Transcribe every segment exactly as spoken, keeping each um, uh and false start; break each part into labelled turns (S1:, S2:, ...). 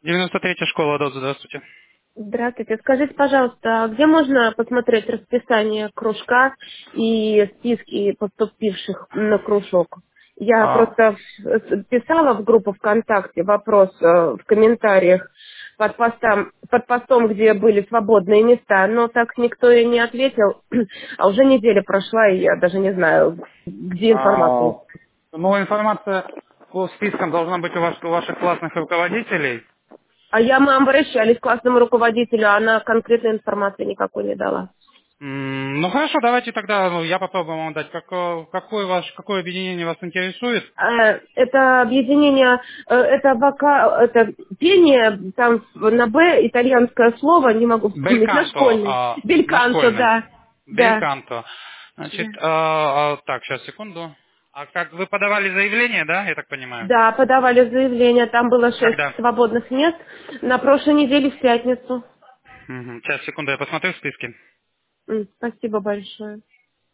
S1: девяносто третья школа, Дот, здравствуйте.
S2: Здравствуйте. Скажите, пожалуйста, а где можно посмотреть расписание кружка и списки поступивших на кружок? Я
S1: А,
S2: просто в- писала в группу ВКонтакте вопрос э, в комментариях под постом, под постом, где были свободные места, но так никто и не ответил. А уже неделя прошла, и я даже не знаю, где информация.
S1: а, ну, информация по спискам должна быть у, вас, у ваших классных руководителей.
S2: А я, мы обращались к классному руководителю, а она конкретной информации никакой не дала.
S1: М, Ну хорошо, давайте тогда ну, я попробую вам дать. Какое, какое, ваш, какое объединение вас интересует?
S2: Э, Это объединение, э, это вока, это пение, там на Б итальянское слово, не могу вспомнить, на
S1: Бельканто,
S2: школьный.
S1: а, на
S2: Бельканто,
S1: школьной.
S2: да, да.
S1: Бельканто.
S2: Да,
S1: Значит, а, а, так, сейчас, секунду. А как вы подавали заявление, да, я так понимаю?
S2: Да, подавали заявление, там было шесть
S1: Когда?
S2: свободных мест на прошлой неделе в пятницу.
S1: Мгм. Сейчас, секунду, я посмотрю в списке.
S2: М, Спасибо большое.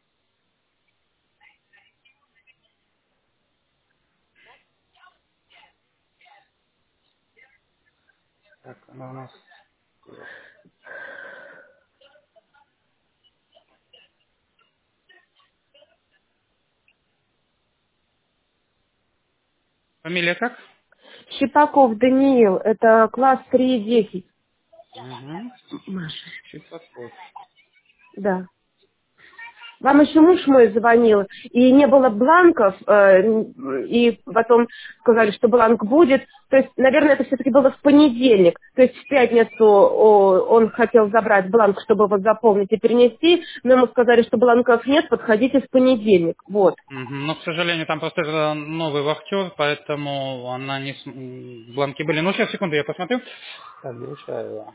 S1: Так, она у нас... Фамилия как?
S2: Щипаков Даниил, это класс три десять.
S1: Угу.
S2: Маша.
S1: Чипаков.
S2: Да. Вам еще муж мой звонил, и не было бланков, э, и потом сказали, что бланк будет. То есть, наверное, это все-таки было в понедельник. То есть в пятницу о, он хотел забрать бланк, чтобы его заполнить и перенести, но ему сказали, что бланков нет, подходите в понедельник. Вот.
S1: Мгм. Но, к сожалению, там просто э, новый вахтер, поэтому она не... см- м, бланки были. Ну, сейчас, секунду, я посмотрю. Так, Гришаева.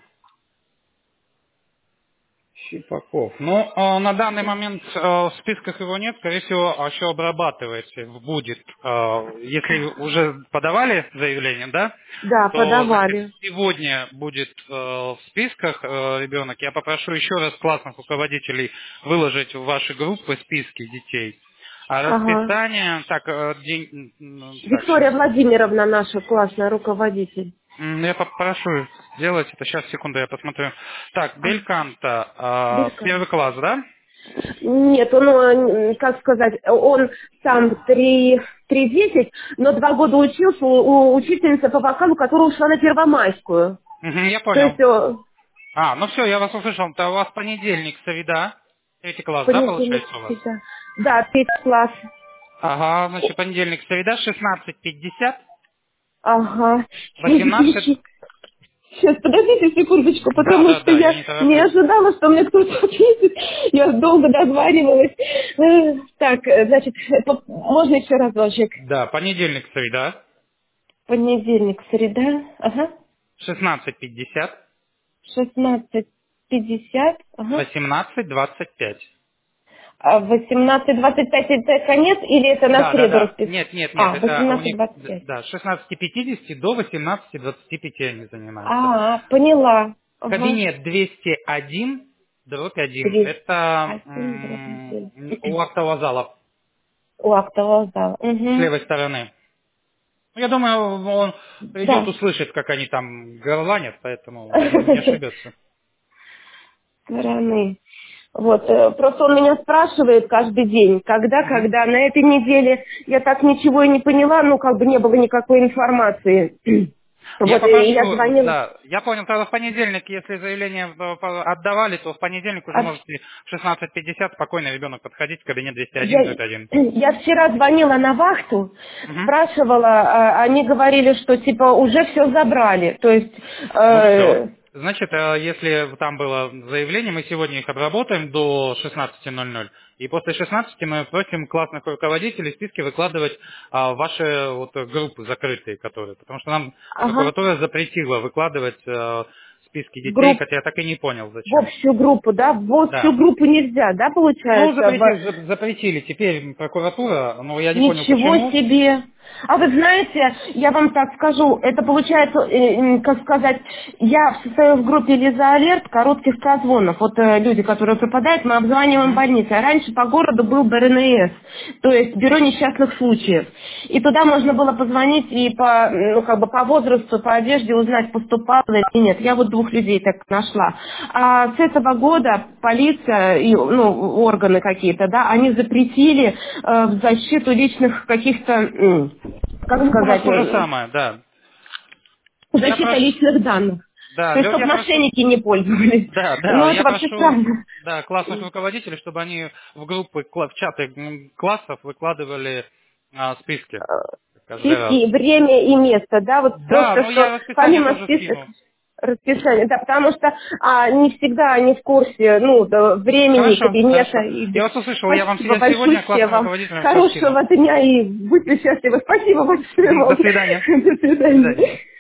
S1: Щипаков. Ну, э, на данный момент э, в списках его нет, скорее всего, еще обрабатывается, будет. Э, если уже подавали заявление, да,
S2: Да,
S1: то, значит,
S2: подавали.
S1: сегодня будет э, в списках э, ребенок. Я попрошу еще раз классных руководителей выложить в ваши группы списки детей. А
S2: Ага.
S1: расписание, так, э, день, м, так, сейчас.
S2: Виктория Владимировна, наша классная руководитель.
S1: Я попрошу сделать это. Сейчас, секунду, я посмотрю. Так,
S2: А,
S1: Бельканта, э,
S2: Белька.
S1: первый класс, да?
S2: Нет, он, э, как сказать, он сам три, три десять, но два года учился у, у учительницы по вокалу, которая ушла на Первомайскую.
S1: Мгм, я
S2: То
S1: понял.
S2: есть э,
S1: А, ну все, я вас услышал. Это у вас понедельник, среда. Третий класс, да,
S2: понедельник,
S1: получается у вас?
S2: среда. Да, третий класс.
S1: Ага, значит, понедельник, среда, шестнадцать пятьдесят,
S2: Ага.
S1: восемнадцать.
S2: Сейчас, подождите секундочку,
S1: Да,
S2: потому
S1: да,
S2: что
S1: да, я
S2: я
S1: не
S2: не
S1: тороплюсь.
S2: ожидала, что мне кто-то ответит. Я долго дозванивалась. Э, Так, э, значит, по- можно еще разочек.
S1: Да, понедельник, среда,
S2: Понедельник, среда. Ага.
S1: шестнадцать пятьдесят,
S2: шестнадцать пятьдесят, ага.
S1: восемнадцать двадцать пять.
S2: А восемнадцать двадцать пять это конец или это на
S1: Да, да,
S2: среду
S1: да.
S2: распис?
S1: Нет, нет, нет,
S2: А,
S1: это у
S2: восемнадцать
S1: них,
S2: двадцать
S1: д-
S2: пять.
S1: да, с шестнадцати пятидесяти до восемнадцати двадцати пяти они занимаются.
S2: А, поняла. Ага.
S1: Кабинет двести один, дробь один.
S2: Двести
S1: Это
S2: один дробь
S1: м,
S2: один.
S1: у актового зала
S2: У актового зала.
S1: с
S2: Угу.
S1: левой стороны. Ну, я думаю, он придет,
S2: Да.
S1: услышит, как они там горланят, поэтому, я думаю, не ошибется.
S2: Стороны. Вот, э, просто он меня спрашивает каждый день, когда,
S1: Мгм.
S2: когда. На этой неделе я так ничего и не поняла, ну, как бы не было никакой информации.
S1: Я
S2: Вот, и я
S1: попрошу,
S2: звонила.
S1: да, я понял, тогда в понедельник, если заявление э, по- отдавали, то в понедельник уже
S2: А
S1: можете в шестнадцать пятьдесят спокойно ребенок подходить в кабинет двести один,
S2: Я,
S1: дробь один.
S2: я вчера звонила на вахту,
S1: Мгм.
S2: спрашивала, а, они говорили, что типа уже все забрали. То есть,
S1: Ну все.
S2: э,
S1: Значит, э, если там было заявление, мы сегодня их обработаем до шестнадцати ноль ноль. И после шестнадцати мы просим классных руководителей списки выкладывать а, в ваши вот, группы закрытые, которые. Потому что нам
S2: ага,
S1: прокуратура запретила выкладывать э, списки
S2: в
S1: детей,
S2: групп,
S1: хотя я так и не понял,
S2: в
S1: зачем.
S2: общую группу, да, в общую
S1: Да.
S2: группу нельзя, да,
S1: Ну,
S2: получается? В-
S1: запретили, за- запретили теперь прокуратура, но я не понял
S2: Ничего
S1: почему.
S2: себе! А вы знаете, я вам так скажу, это получается, э, как сказать, я состою в группе Лиза Алерт коротких прозвонов. Вот э, люди, которые пропадают, мы обзваниваем
S1: Мгм.
S2: больницы. А раньше по городу был Бэ Эр Эн Эс, то есть бюро несчастных случаев. И туда можно было позвонить и по, ну, как бы по возрасту, по одежде узнать, поступало или нет. Я вот двух людей так нашла. А с этого года полиция и ну, органы какие-то, да, они запретили э, в защиту личных каких-то, м, как
S1: У нас
S2: сказать,
S1: то же
S2: э,
S1: самое, да. Я
S2: защита
S1: прошу,
S2: личных данных.
S1: да,
S2: То есть,
S1: Лё-
S2: чтобы
S1: я прошу,
S2: мошенники не пользовались.
S1: да, да,
S2: Ну, это
S1: я
S2: вообще
S1: прошу,
S2: странно.
S1: да, классных руководителей, чтобы они в группы, кла- в чаты м, классов выкладывали а, списки каждый раз.
S2: Списки, время и место, да, вот
S1: Да,
S2: просто,
S1: ну
S2: что
S1: я расписание
S2: помимо
S1: тоже
S2: списка
S1: скину.
S2: расписания, да, потому что а, не всегда они в курсе, ну, да, времени,
S1: Хорошо,
S2: кабинета.
S1: хорошо.
S2: И...
S1: Я вас услышал, я вам
S2: Спасибо
S1: я сегодня
S2: большое
S1: классным
S2: вам.
S1: руководителям все скину.
S2: Хорошего дня и будьте счастливы. Спасибо большое
S1: Мгм, до
S2: вам.
S1: свидания.
S2: До
S1: До свидания.
S2: свидания.